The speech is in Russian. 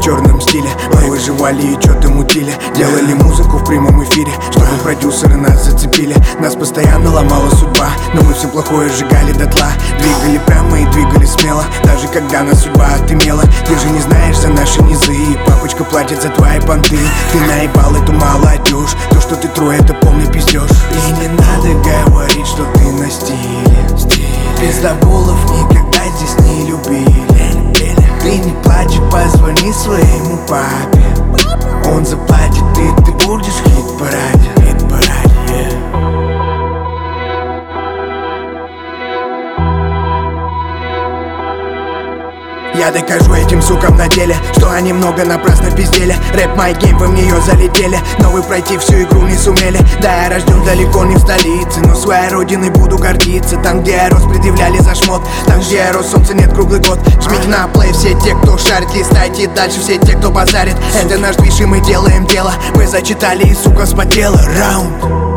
черном стиле. Мы выживали и что-то мутили, делали музыку в прямом эфире, чтобы продюсеры нас зацепили. Нас постоянно ломала судьба, но мы все плохое сжигали дотла. Двигали прямо и двигали смело, даже когда нас судьба отымела. Ты же не знаешь за наши низы, и папочка платит за твои понты. Ты наебал эту молодежь, то, что ты трое, это полный пиздеж. И не надо говорить, что ты на стиле. Пиздоболов никогда здесь не любили. Ты не плачь, позвони своему папе, он заплатит, и ты будешь в хит-параде. Я докажу этим сукам на деле, что они много напрасно пиздели. Рэп май гейм, вы в нее залетели, но вы пройти всю игру не сумели. Да, я рожден далеко не в столице, но своей родиной буду гордиться. Там, где я рос, предъявляли за шмот, там, где я рос, солнца нет круглый год. Жмите на плей все те, кто шарит, листайте дальше все те, кто базарит. Это наш движ, и мы делаем дело. Мы зачитали, и сука вспотела. Раунд.